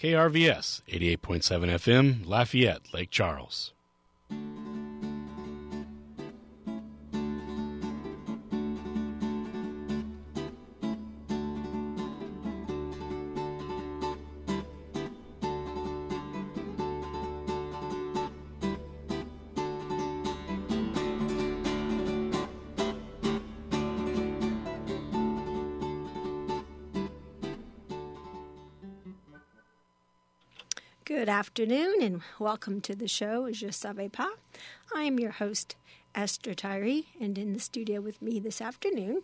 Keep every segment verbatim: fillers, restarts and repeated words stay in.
K R V S, eighty-eight point seven F M, Lafayette, Lake Charles. Good afternoon and welcome to the show, Je Savais Pas. I am your host, Esther Tyree, and in the studio with me this afternoon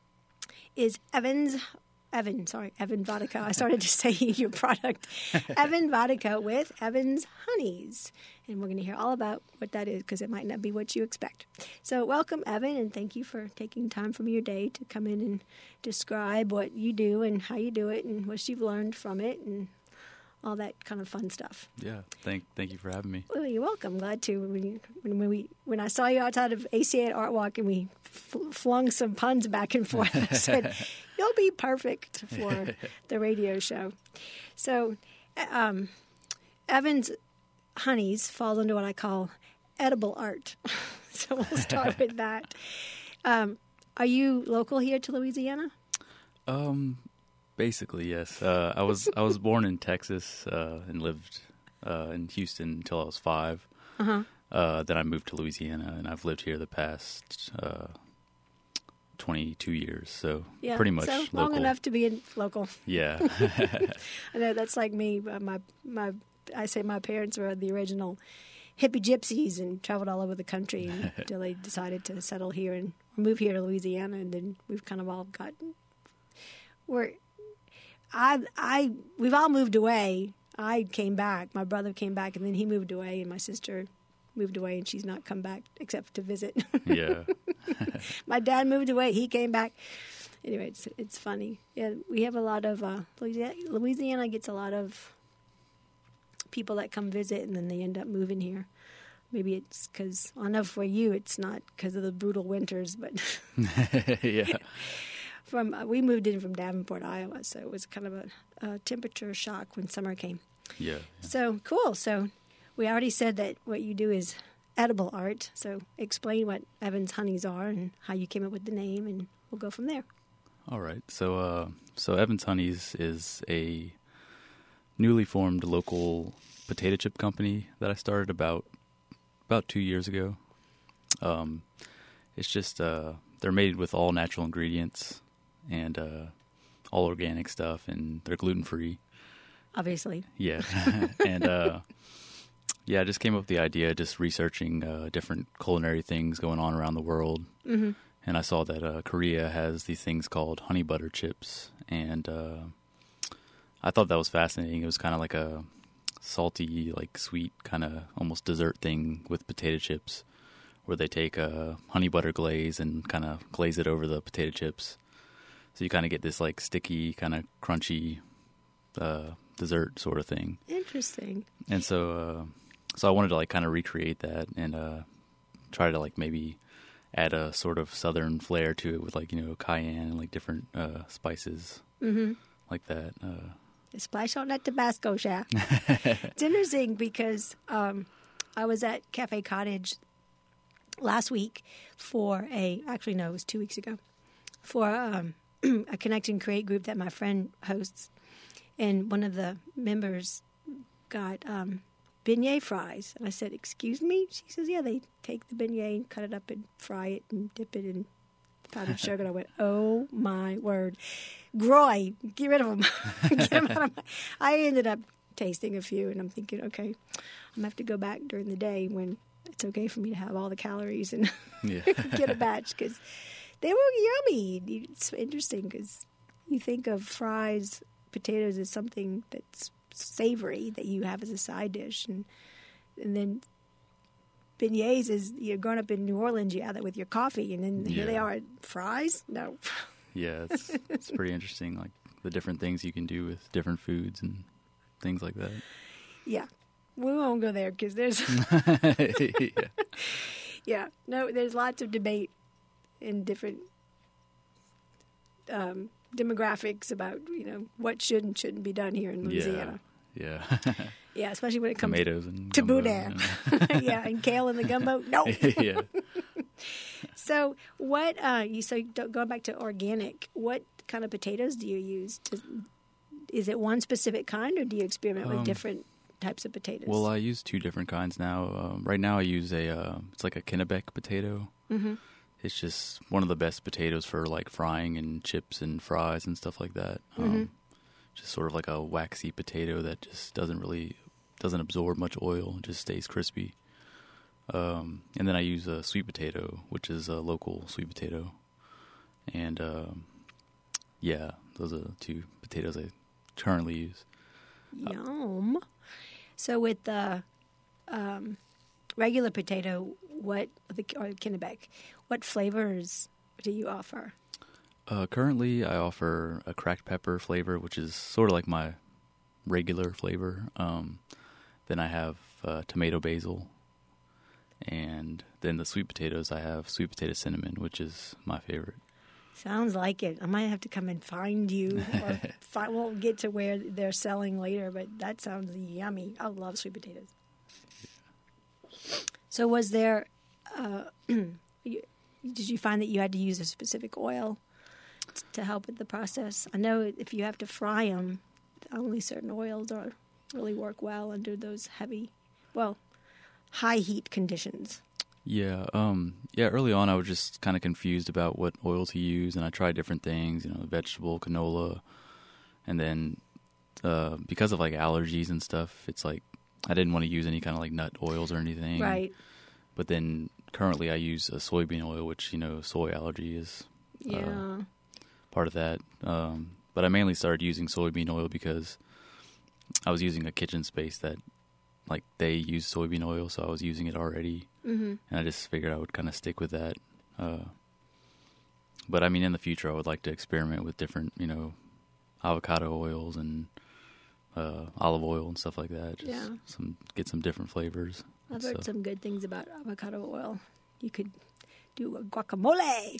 is Evans, Evan, sorry, Evan Vodka. I started to say your product. Evan Vodka with Evans Honeys. And we're going to hear all about what that is because it might not be what you expect. So welcome, Evan, and thank you for taking time from your day to come in and describe what you do and how you do it and what you've learned from it and all that kind of fun stuff. Yeah, thank thank you for having me. Well, you're welcome. Glad to. When, when, when we when I saw you outside of A C A at Art Walk and we f- flung some puns back and forth, I said, you'll be perfect for the radio show. So, um, Evan's Honeys fall into what I call edible art. So we'll start with that. Um, are you local here to Louisiana? Um. Basically, yes. Uh, I was I was born in Texas uh, and lived uh, in Houston until I was five. Uh-huh. Uh, then I moved to Louisiana, and I've lived here the past uh, twenty-two years. So yeah, pretty much so local. long enough to be in local. Yeah. I know that's like me. Uh, my my I say my parents were the original hippie gypsies and traveled all over the country until they decided to settle here and move here to Louisiana, and then we've kind of all gotten we're. I, I, we've all moved away. I came back. My brother came back, and then he moved away, and my sister moved away, and she's not come back except to visit. Yeah. My dad moved away. He came back. Anyway, it's it's funny. Yeah, we have a lot of uh, Louisiana, Louisiana gets a lot of people that come visit, and then they end up moving here. Maybe it's because I know for you, it's not because of the brutal winters, but yeah. From uh, we moved in from Davenport, Iowa, so it was kind of a, a temperature shock when summer came. Yeah, yeah. So cool. So we already said that what you do is edible art. So explain what Evans Honeys are and how you came up with the name, and we'll go from there. All right. So, uh, so Evans Honeys is a newly formed local potato chip company that I started about about two years ago. Um, it's just uh, they're made with all natural ingredients and uh, all organic stuff, and they're gluten free. Obviously. Yeah, and uh, yeah, I just came up with the idea just researching uh, different culinary things going on around the world. Mm-hmm. And I saw that uh, Korea has these things called honey butter chips, and uh, I thought that was fascinating. It was kind of like a salty, like sweet, kind of almost dessert thing with potato chips, where they take a honey butter glaze and kind of glaze it over the potato chips. So you kind of get this like sticky, kind of crunchy uh, dessert sort of thing. Interesting. And so, uh, so I wanted to like kind of recreate that and uh, try to like maybe add a sort of southern flair to it with like, you know, cayenne and like different uh, spices mm-hmm. like that. Uh, Splash on that Tabasco, chef. It's interesting because um, I was at Cafe Cottage last week for a, actually no, it was two weeks ago, for um, a Connect and Create group that my friend hosts. And one of the members got um, beignet fries. And I said, excuse me? She says, yeah, they take the beignet and cut it up and fry it and dip it in powdered sugar. And I went, oh, my word. Groy, get rid of them. Get them out of my... I ended up tasting a few, and I'm thinking, okay, I'm going to have to go back during the day when it's okay for me to have all the calories and yeah. get a batch, because they were yummy. It's interesting because you think of fries, potatoes as something that's savory that you have as a side dish, and and then beignets is, you're growing up in New Orleans, you have that with your coffee, and then here yeah. they are, fries? No. Yeah, it's it's pretty interesting, like the different things you can do with different foods and things like that. Yeah, we won't go there because there's yeah. yeah, no, there's lots of debate in different um, demographics about, you know, what should and shouldn't be done here in Louisiana. Yeah. Yeah, especially when it comes Tomatoes and to gumbo boudin. and- Yeah, and kale in the gumbo. No. yeah. So what? Uh, you so going back to organic. What kind of potatoes do you use? Does, is it one specific kind, or do you experiment with Um, different types of potatoes? Well, I use two different kinds now. Um, right now, I use a uh, it's like a Kennebec potato. Mm-hmm. It's just one of the best potatoes for like frying and chips and fries and stuff like that. Um, Mm-hmm. Just sort of like a waxy potato that just doesn't really doesn't absorb much oil. It just stays crispy. Um, and then I use a sweet potato, which is a local sweet potato. And um, yeah, those are the two potatoes I currently use. Yum. So with the um, regular potato, what the or Kennebec, what flavors do you offer? Uh, currently, I offer a cracked pepper flavor, which is sort of like my regular flavor. Um, then I have uh, tomato basil. And then the sweet potatoes, I have sweet potato cinnamon, which is my favorite. Sounds like it. I might have to come and find you. Or fi- we'll get to where they're selling later, but that sounds yummy. I love sweet potatoes. So was there, uh, you, did you find that you had to use a specific oil t- to help with the process? I know if you have to fry them, only certain oils are really work well under those heavy, well, high heat conditions. Yeah, um, yeah. Early on, I was just kind of confused about what oil to use, and I tried different things, you know, vegetable, canola, and then uh, because of like allergies and stuff, it's like I didn't want to use any kind of like nut oils or anything. Right. But then currently, I use a soybean oil, which you know, soy allergy is Yeah. uh, part of that. Um, but I mainly started using soybean oil because I was using a kitchen space that, like, they use soybean oil, so I was using it already. Mm-hmm. And I just figured I would kind of stick with that. Uh, but I mean, in the future, I would like to experiment with different, you know, avocado oils and uh, olive oil and stuff like that. Just Yeah. some get some different flavors. I've and heard stuff. some good things about avocado oil. You could do a guacamole.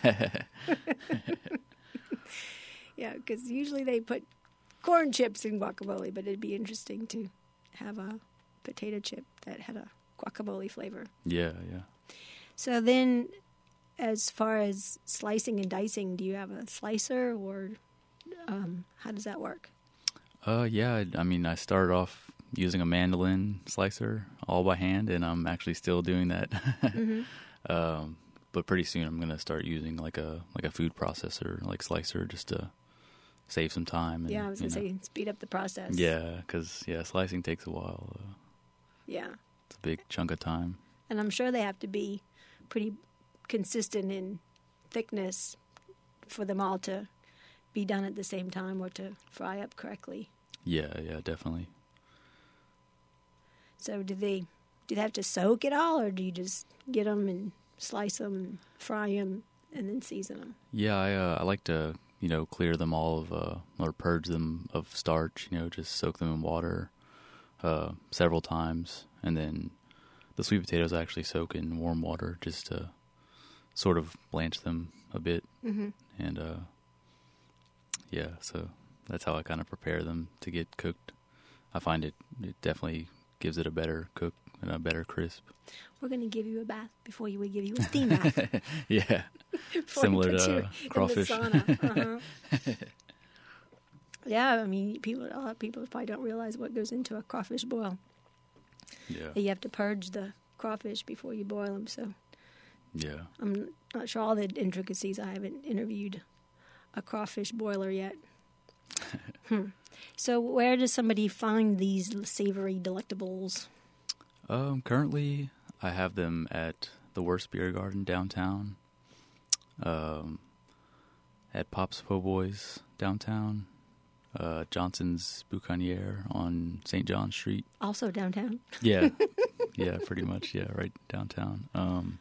Yeah, because usually they put corn chips in guacamole, but it'd be interesting to have a potato chip that had a guacamole flavor. Yeah, yeah. So then, as far as slicing and dicing, do you have a slicer, or um, how does that work? Uh, yeah. I, I mean, I started off using a mandolin slicer all by hand, and I'm actually still doing that. Mm-hmm. um, but pretty soon, I'm gonna start using like a like a food processor, like slicer, just to save some time. And, Yeah, I was you going to know. say speed up the process. Yeah, because yeah, slicing takes a while. Uh, Yeah. it's a big chunk of time. And I'm sure they have to be pretty consistent in thickness for them all to be done at the same time or to fry up correctly. Yeah, yeah, definitely. So do they do they have to soak it all, or do you just get them and slice them and fry them and then season them? Yeah, I uh, I like to you know clear them all of uh, or purge them of starch. You know, just soak them in water uh, several times, and then the sweet potatoes I actually soak in warm water just to sort of blanch them a bit. Mm-hmm. And uh, yeah, so that's how I kind of prepare them to get cooked. I find it it definitely gives it a better cook and a better crisp. We're going to give you a bath before you would give you a steam bath. Yeah, Before similar you put to you uh, in the crawfish. sauna. Uh-huh. Yeah, I mean, people a lot of people probably don't realize what goes into a crawfish boil. Yeah, You have to purge the crawfish before you boil them, so yeah. I'm not sure all the intricacies. I haven't interviewed a crawfish boiler yet. hmm. So where does somebody find these savory delectables? Um, currently, I have them at the Worst Beer Garden downtown, um, at Pop's Po' Boys downtown, uh, Johnson's Boucanier on Saint John Street. Also downtown. Yeah, yeah, pretty much. Yeah, right downtown. Um,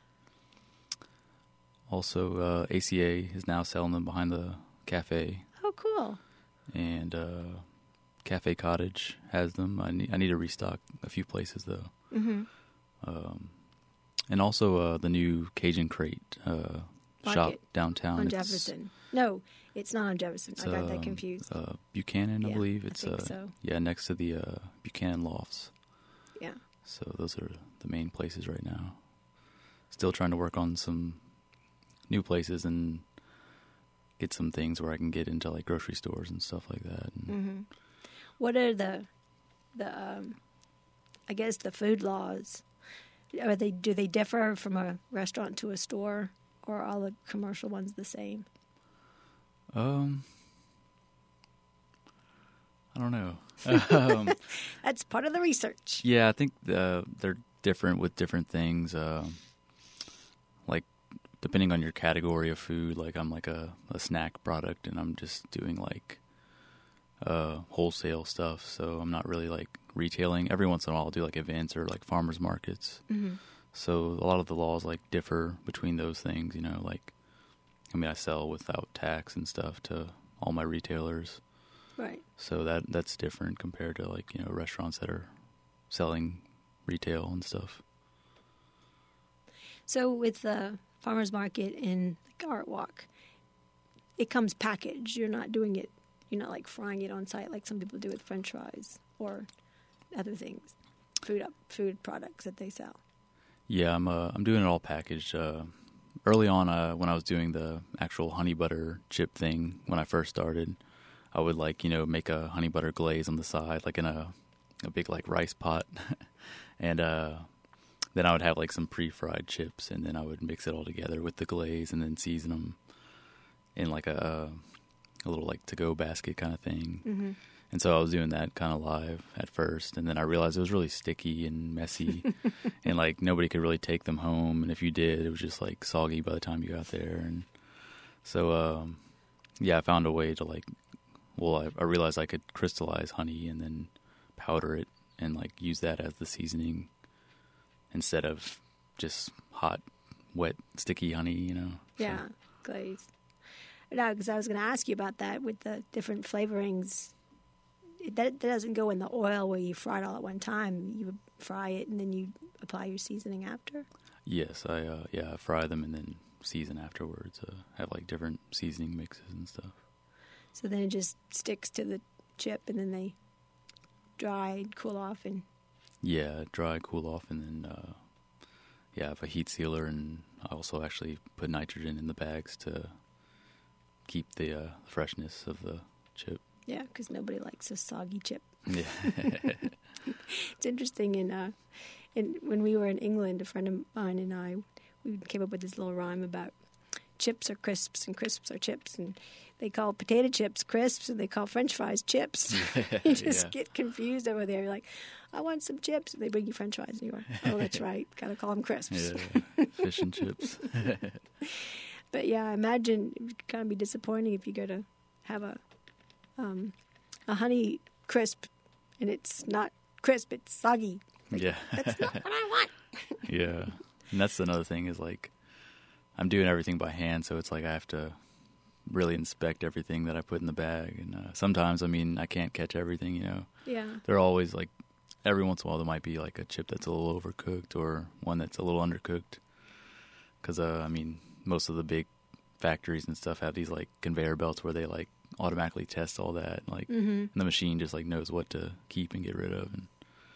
also, uh, A C A is now selling them behind the cafe, Oh, cool. and uh, Cafe Cottage has them. I need I need to restock a few places though. Mm-hmm. Um, and also uh, the new Cajun Crate uh, shop downtown. On It's, Jefferson. No, it's not on Jefferson. I got that um, confused. Uh, Buchanan, I Yeah, believe. I It's think uh, so. yeah, next to the uh, Buchanan Lofts. Yeah. So those are the main places right now. Still trying to work on some new places and get some things where I can get into like grocery stores and stuff like that. And Mm-hmm. What are the the um, I guess the food laws? Are they do they differ from a restaurant to a store, or are all the commercial ones the same? Um, I don't know. um, That's part of the research. yeah, I think uh, they're different with different things. Um, like depending on your category of food, like I'm like a, a snack product, and I'm just doing like uh, wholesale stuff. So I'm not really like retailing. Every once in a while, I'll do like events or like farmers markets. Mm-hmm. So a lot of the laws like differ between those things. You know, like I mean, I sell without tax and stuff to all my retailers. Right. So that that's different compared to like, you know, restaurants that are selling retail and stuff. So with the farmers market in the Art Walk, it comes packaged. You're not doing it. You're not like frying it on site like some people do with French fries or other things, food up food products that they sell. Yeah, I'm uh, I'm doing it all packaged. Uh, early on, uh, when I was doing the actual honey butter chip thing, when I first started, I would like, you know, make a honey butter glaze on the side, like in a a big like rice pot, and uh, then I would have like some pre-fried chips, and then I would mix it all together with the glaze, and then season them in like a a little like to-go basket kind of thing. Mm-hmm. And so I was doing that kind of live at first, and then I realized it was really sticky and messy, and like nobody could really take them home, and if you did, it was just like soggy by the time you got there. And so, um, yeah, I found a way to like, well, I, I realized I could crystallize honey and then powder it and like use that as the seasoning instead of just hot, wet, sticky honey, you know? Yeah, So, glaze. No, because I was going to ask you about that with the different flavorings. It, that, that doesn't go in the oil where you fry it all at one time. You fry it and then you apply your seasoning after. yes, I uh, yeah, I fry them and then season afterwards. Uh, have like different seasoning mixes and stuff. So then it just sticks to the chip and then they dry and cool off. And Yeah, dry, cool off, and then uh, yeah, I have a heat sealer, and I also actually put nitrogen in the bags to keep the uh, freshness of the chip. yeah, because nobody likes a soggy chip. Yeah, It's interesting. In, uh, in when we were in England, a friend of mine and I, we came up with this little rhyme about chips are crisps and crisps are chips, and they call potato chips crisps and they call French fries chips. You just yeah. get confused over there. You're like, I want some chips. And they bring you French fries, and you're like, oh, that's right, gotta call them crisps. yeah, fish and chips. But yeah, I imagine it would kind of be disappointing if you go to have a um, a honey crisp and it's not crisp, it's soggy. Yeah, That's not what I want. yeah, and that's another thing is like I'm doing everything by hand, so it's like I have to really inspect everything that I put in the bag, and uh, sometimes I mean I can't catch everything, you know. Yeah. They're always like, every once in a while there might be like a chip that's a little overcooked or one that's a little undercooked. Because, uh, I mean, most of the big factories and stuff have these like conveyor belts where they like automatically test all that. Like, Mm-hmm. and the machine just like knows what to keep and get rid of. And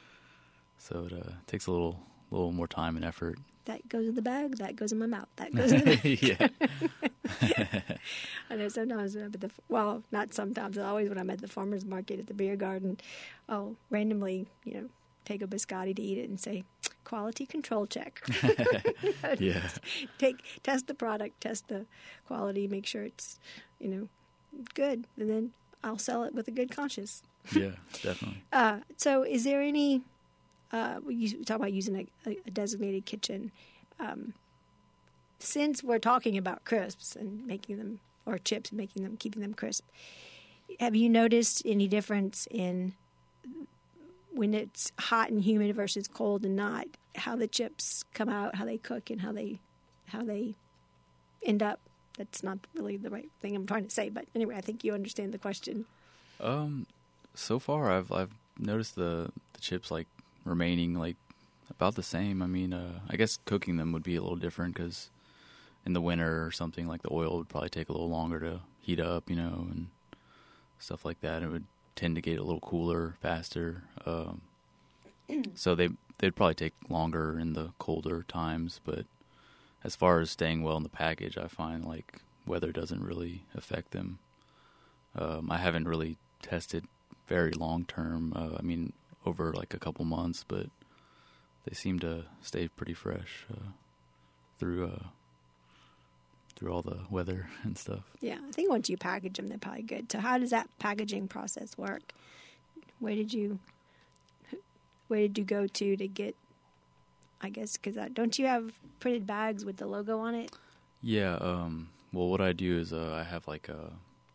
so it uh, takes a little, little more time and effort. That goes in the bag. That goes in my mouth. That goes in the bag. Yeah. I know sometimes when I'm at the, well, not sometimes, always when I'm at the farmer's market at the beer garden, I'll randomly, you know, take a biscotti to eat it and say, quality control check. Yeah. Take, test the product, test the quality, make sure it's, you know, good. And then I'll sell it with a good conscience. Yeah, definitely. Uh, so is there any, uh, you talk about using a, a designated kitchen. Um, since we're talking about crisps and making them, or chips, making them, keeping them crisp, have you noticed any difference in when it's hot and humid versus cold and not, how the chips come out, how they cook, and how they, how they end up? That's not really the right thing I'm trying to say, but anyway, I think you understand the question. Um, so far I've I've noticed the the chips like remaining like about the same. I mean, uh, I guess cooking them would be a little different because in the winter or something, like the oil would probably take a little longer to heat up, you know, and stuff like that. It would tend to get a little cooler faster. Um, so they, they'd probably take longer in the colder times. But as far as staying well in the package, I find like weather doesn't really affect them. Um, I haven't really tested very long term. Uh, I mean, over like a couple months, but they seem to stay pretty fresh uh, through uh, through all the weather and stuff. Yeah, I think once you package them, they're probably good. So how does that packaging process work? Where did you where did you go to to get? I guess because don't you have printed bags with the logo on it? Yeah. Um, well, what I do is uh, I have like a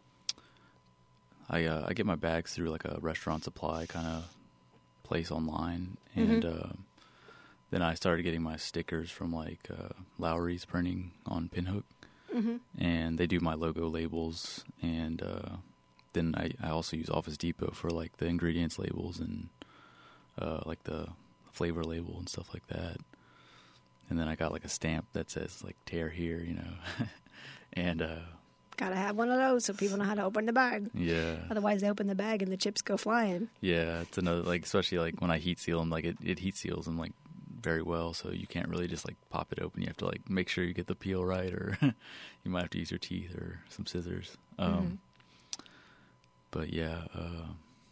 I uh, I get my bags through like a restaurant supply kind of place online, and Mm-hmm. uh, then I started getting my stickers from like uh, Lowry's Printing on Pinhook, Mm-hmm. and they do my logo labels, and uh, then I, I also use Office Depot for like the ingredients labels and uh, like the flavor label and stuff like that. And then I got like a stamp that says like "tear here," you know, and uh, Gotta have one of those so people know how to open the bag. yeah, Otherwise, they open the bag and the chips go flying. yeah, it's another like especially like when I heat seal them, like it, it heat seals them like very well, so you can't really just like pop it open. You have to like make sure you get the peel right, or you might have to use your teeth or some scissors. Um, Mm-hmm. But yeah, uh,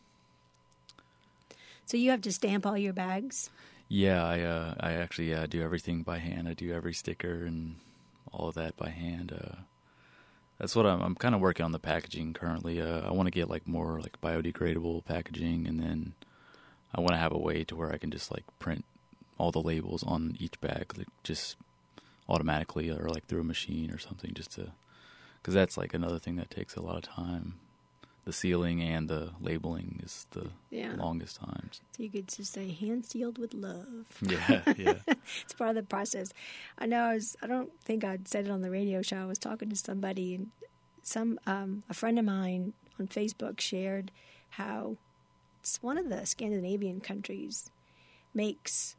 So you have to stamp all your bags? yeah, I uh, I actually yeah, do everything by hand. I do every sticker and all of that by hand. Uh, that's what I'm I'm kind of working on the packaging currently. Uh, I want to get like more like biodegradable packaging, and then I want to have a way to where I can just like print all the labels on each bag, like just automatically or like through a machine or something, just to, because that's like another thing that takes a lot of time. The sealing and the labeling is the Yeah. longest times. So you could just say hand sealed with love. Yeah, yeah, It's part of the process. I know I was, I don't think I'd said it on the radio show. I was talking to somebody, and some, um, a friend of mine on Facebook shared how it's one of the Scandinavian countries makes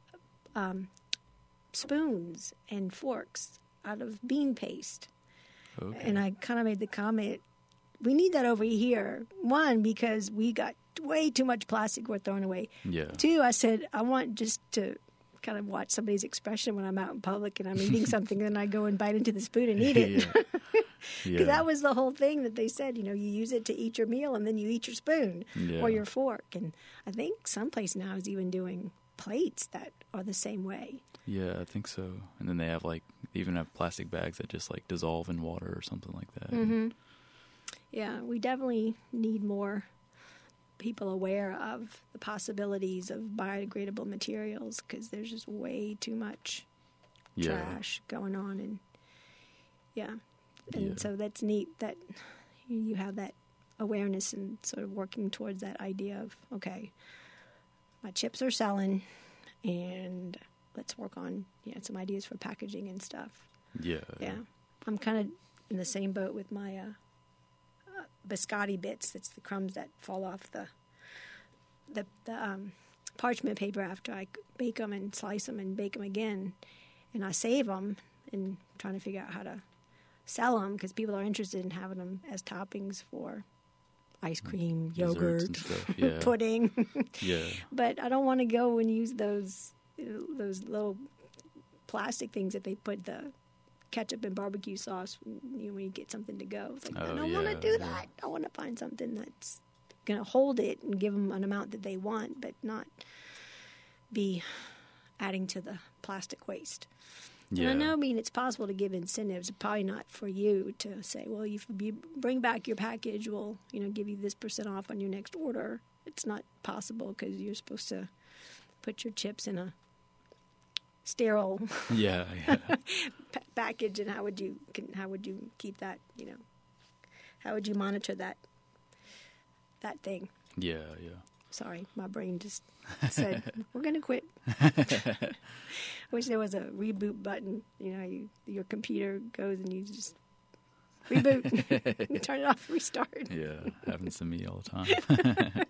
um, spoons and forks out of bean paste. okay. And I kind of made the comment, we need that over here. One, because we got way too much plastic we're throwing away. yeah, Two, I said, I want just to kind of watch somebody's expression when I'm out in public and I'm eating something, then I go and bite into the spoon and eat it. yeah, Because that was the whole thing that they said, you know, you use it to eat your meal and then you eat your spoon yeah. or your fork. And I think someplace now is even doing plates that are the same way. Yeah, I think so. And then they have like they even have plastic bags that just like dissolve in water or something like that. Mm-hmm. Yeah, we definitely need more people aware of the possibilities of biodegradable materials because there's just way too much Yeah, trash going on. And yeah, and Yeah. so that's neat that you have that awareness and sort of working towards that idea of, okay, my chips are selling and let's work on, you know, some ideas for packaging and stuff. yeah, Yeah. I'm kind of in the same boat with my uh, uh, biscotti bits. That's the crumbs that fall off the the, the um, parchment paper after I bake them and slice them and bake them again. And I save them and trying to figure out how to sell them because people are interested in having them as toppings for ice cream, Desserts yogurt, and stuff. Yeah, pudding. yeah, But I don't want to go and use those those little plastic things that they put the ketchup and barbecue sauce, you know, when you get something to go. It's like, I Oh, don't want to yeah, do yeah. that. I want to find something that's going to hold it and give them an amount that they want, but not be adding to the plastic waste. yeah. And I know, I mean, it's possible to give incentives. Probably not for you to say, well, if you bring back your package, we'll, you know, give you this percent off on your next order. It's not possible because you're supposed to put your chips in a sterile yeah, yeah, pa- package. And how would you can, how would you keep that? You know, how would you monitor that that thing? yeah, yeah. Sorry, my brain just said, we're going to quit. Wish there was a reboot button. You know, you, your computer goes and you just reboot, turn it off, restart. Yeah, happens to me all the time.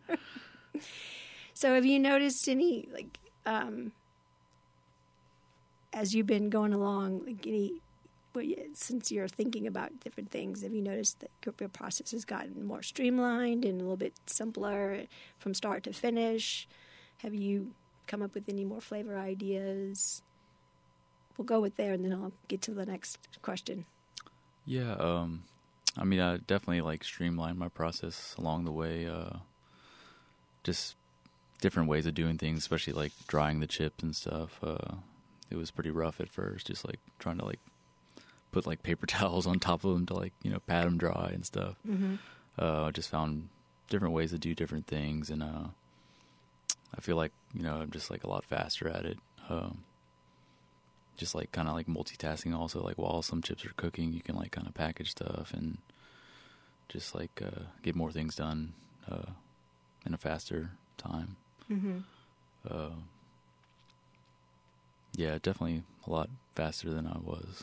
So have you noticed any, like, um, as you've been going along, like any well, yeah, since you're thinking about different things, have you noticed that your process has gotten more streamlined and a little bit simpler from start to finish? Have you come up with any more flavor ideas? We'll go with there, and then I'll get to the next question. Yeah, um, I mean, I definitely like streamlined my process along the way. Uh, just different ways of doing things, especially like drying the chips and stuff. Uh, it was pretty rough at first, just like trying to like put like paper towels on top of them to like, you know, pat them dry and stuff. Mm-hmm. Uh, I just found different ways to do different things, and uh, I feel like, you know, I'm just like a lot faster at it. Um, just like kind of like multitasking also, like while some chips are cooking, you can like kind of package stuff and just like uh, get more things done uh, in a faster time. Mm-hmm. Uh, yeah, definitely a lot faster than I was.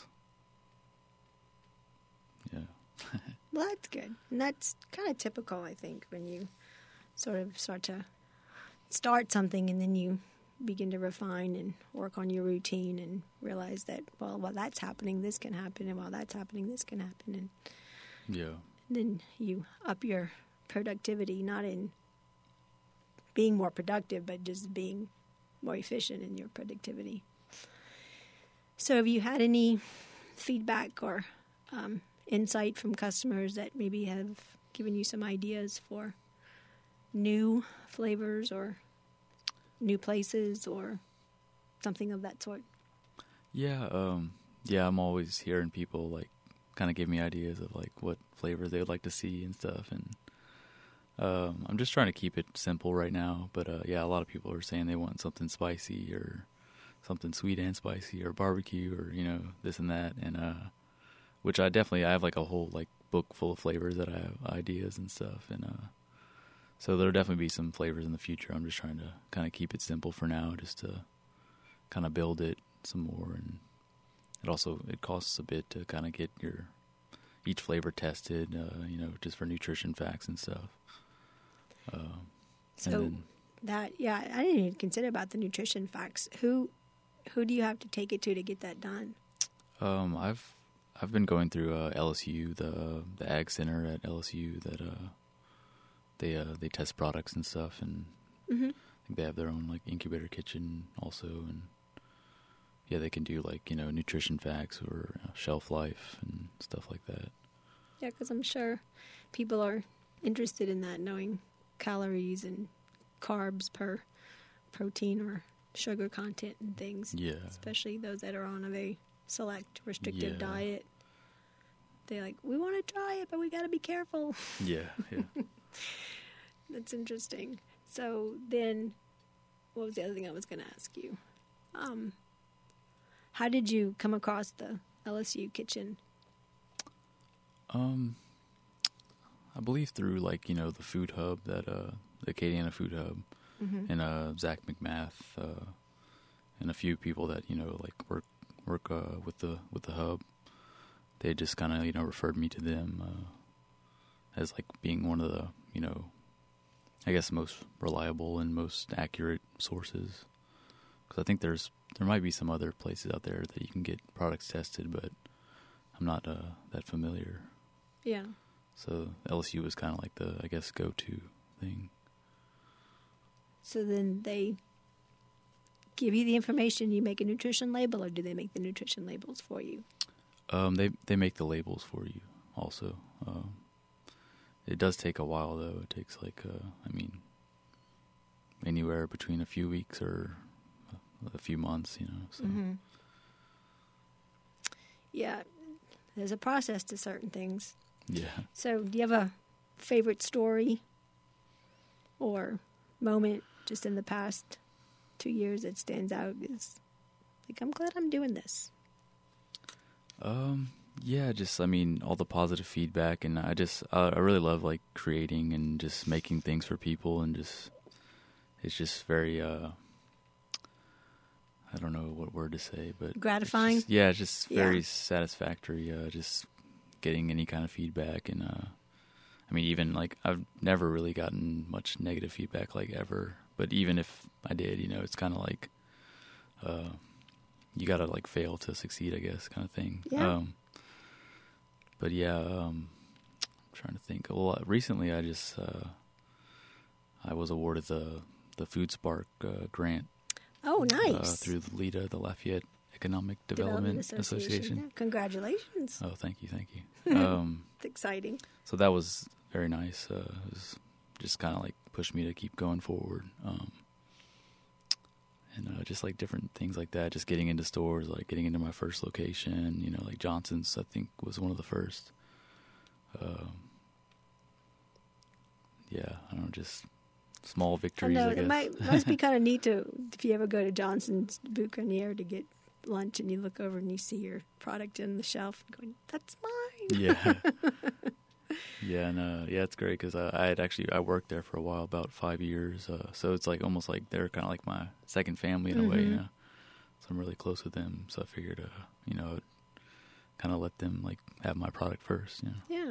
Yeah. Well, that's good. And that's kind of typical, I think, when you sort of start to start something and then you begin to refine and work on your routine and realize that, well, while that's happening, this can happen, and while that's happening, this can happen. And yeah. then you up your productivity, not in being more productive, but just being more efficient in your productivity. So have you had any feedback or um, insight from customers that maybe have given you some ideas for new flavors or new places or something of that sort? Yeah, um, yeah, I'm always hearing people like kind of give me ideas of like what flavors they would like to see and stuff, and um, I'm just trying to keep it simple right now. But uh, yeah, a lot of people are saying they want something spicy or something sweet and spicy or barbecue or, you know, this and that, and uh, which I definitely I have like a whole like book full of flavors that I have ideas and stuff, and uh, so there'll definitely be some flavors in the future. I'm just trying to kind of keep it simple for now, just to kind of build it some more. And it also, it costs a bit to kind of get your, each flavor tested, uh, you know, just for nutrition facts and stuff. Uh, so and then, that, yeah, I didn't even consider about the nutrition facts. Who, who do you have to take it to to get that done? Um, I've, I've been going through uh, L S U, the the Ag Center at L S U that, uh, They uh they test products and stuff, and mm-hmm. I think they have their own like incubator kitchen also, and yeah, they can do like, you know, nutrition facts or uh, shelf life and stuff like that. Yeah, because I'm sure people are interested in that, knowing calories and carbs per protein or sugar content and things. Yeah, especially those that are on a very select restrictive yeah. diet. They're like, we want to try it, but we got to be careful. Yeah, yeah. That's interesting. So then, what was the other thing I was going to ask you? Um, how did you come across the L S U kitchen? Um, I believe through like, you know, the food hub, that uh, the Acadiana Food Hub, mm-hmm. and uh, Zach McMath, uh, and a few people that, you know, like work work uh, with the with the hub. They just kind of, you know, referred me to them uh, as like being one of the, you know, I guess most reliable and most accurate sources. Because I think there's there might be some other places out there that you can get products tested, but I'm not uh, that familiar. Yeah. So L S U was kind of like the, I guess, go-to thing. So then they give you the information, you make a nutrition label, or do they make the nutrition labels for you? Um, they they make the labels for you also. Um, it does take a while, though. It takes like, uh, I mean, anywhere between a few weeks or a few months, you know. So. Mm-hmm. Yeah, there's a process to certain things. Yeah. So do you have a favorite story or moment just in the past two years that stands out? Is like, I'm glad I'm doing this. Um, yeah, just, I mean, all the positive feedback, and I just, I, I really love, like, creating and just making things for people, and just, it's just very, uh, I don't know what word to say, but... Gratifying? It's just, yeah, it's just very yeah. satisfactory, uh, just getting any kind of feedback, and, uh, I mean, even, like, I've never really gotten much negative feedback, like, ever, but even if I did, you know, it's kind of like, uh, you gotta like fail to succeed, I guess, kind of thing. Yeah. Um, but yeah, um, I'm trying to think. Well, recently I just uh, I was awarded the the Food Spark uh, grant. Oh, nice. Uh, through the LEDA, the Lafayette Economic Development, Development Association. Association. Yeah. Congratulations. Oh, thank you, thank you. Um, it's exciting. So that was very nice. Uh, it was just kind of like pushed me to keep going forward. Um, and uh, just like different things like that, just getting into stores, like getting into my first location, you know, like Johnson's, I think, was one of the first. Um, yeah, I don't know, just small victories, I, know, I guess. It might, must be kind of neat to, if you ever go to Johnson's Boucanier to get lunch and you look over and you see your product in the shelf and going, that's mine. Yeah. Yeah, and uh, yeah, it's great because I, I had actually I worked there for a while, about five years. Uh, so it's like almost like they're kind of like my second family in mm-hmm. a way, you know. So I'm really close with them. So I figured, uh, you know, kind of let them like have my product first. You know? Yeah.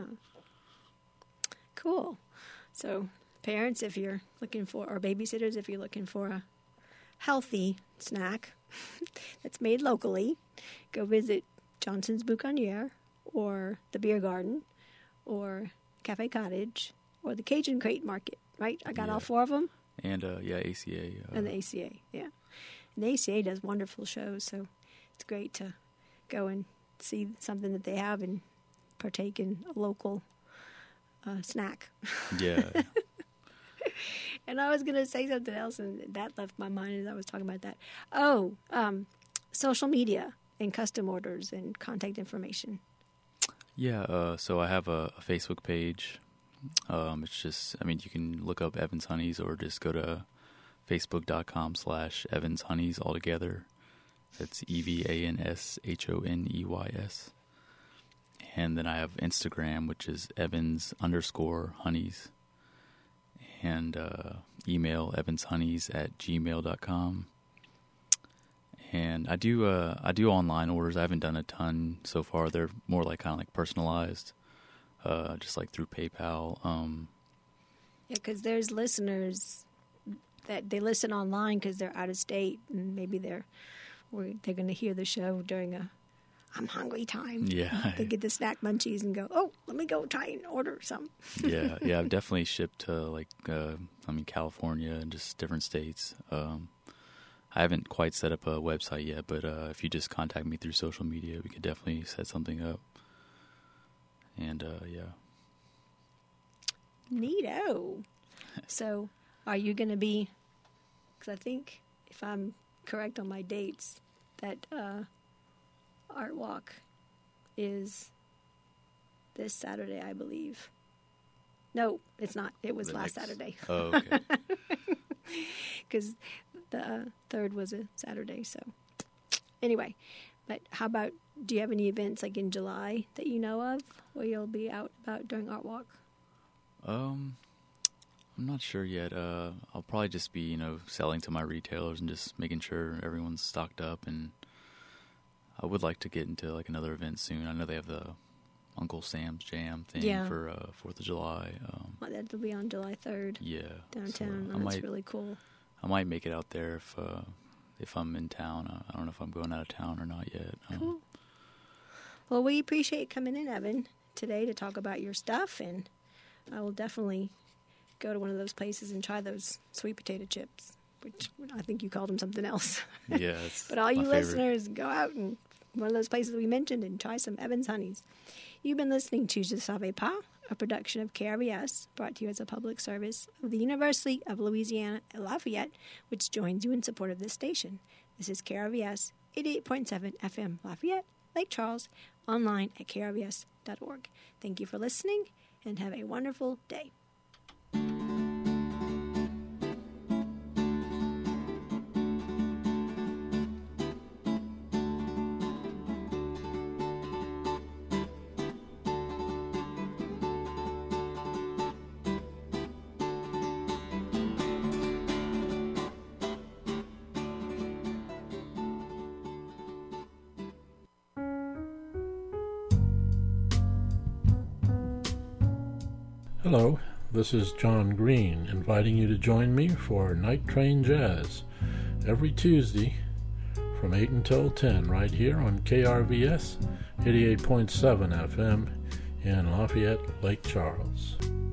Cool. So parents, if you're looking for, or babysitters, if you're looking for a healthy snack that's made locally, go visit Johnson's Boucanier or the Beer Garden, or Cafe Cottage, or the Cajun Crate Market, right? I got yeah. all four of them. And, uh, yeah, A C A. Uh, and the A C A, yeah. And the A C A does wonderful shows, so it's great to go and see something that they have and partake in a local uh, snack. Yeah. And I was going to say something else, and that left my mind as I was talking about that. Oh, um, social media and custom orders and contact information. Yeah, uh, so I have a, a Facebook page. Um, it's just, I mean, you can look up Evans Honeys or just go to facebook.com slash Evans Honeys altogether. It's E V A N S H O N E Y S. And then I have Instagram, which is Evans underscore Honeys. And uh, email evanshoneys at gmail dot com. And I do uh, I do online orders. I haven't done a ton so far. They're more like kind of like personalized, uh, just like through PayPal. Um, yeah, because there's listeners that they listen online because they're out of state and maybe they're or they're going to hear the show during a I'm hungry time. Yeah, they get the snack munchies and go, oh, let me go try and order some. yeah, yeah. I've definitely shipped to like uh, I mean California and just different states. Um, I haven't quite set up a website yet, but uh, if you just contact me through social media, we could definitely set something up. And, uh, yeah. Neato. So, are you going to be, because I think, if I'm correct on my dates, that uh, Art Walk is this Saturday, I believe. No, it's not. It was the last next... Saturday. Oh, okay. Because the uh, third was a Saturday, so anyway. But how about, do you have any events like in July that you know of where you'll be out about during Art Walk? Um, I'm not sure yet. Uh, I'll probably just be, you know, selling to my retailers and just making sure everyone's stocked up. And I would like to get into like another event soon. I know they have the Uncle Sam's Jam thing yeah. for uh, fourth of July. Um, well, that'll be on July third. Yeah. Downtown. So oh, that's might, really cool. I might make it out there if uh, if I'm in town. Uh, I don't know if I'm going out of town or not yet. Um, cool. Well, we appreciate coming in, Evan, today to talk about your stuff, and I will definitely go to one of those places and try those sweet potato chips, which I think you called them something else. Yeah. But all you listeners, go out and one of those places we mentioned and try some Evans Honeys. You've been listening to Je Savais Pas, a production of K R V S, brought to you as a public service of the University of Louisiana at Lafayette, which joins you in support of this station. This is K R V S eighty-eight point seven F M Lafayette, Lake Charles, online at k r v s dot org. Thank you for listening, and have a wonderful day. Hello, this is John Green, inviting you to join me for Night Train Jazz every Tuesday from eight until ten right here on K R V S eighty-eight point seven F M in Lafayette, Lake Charles.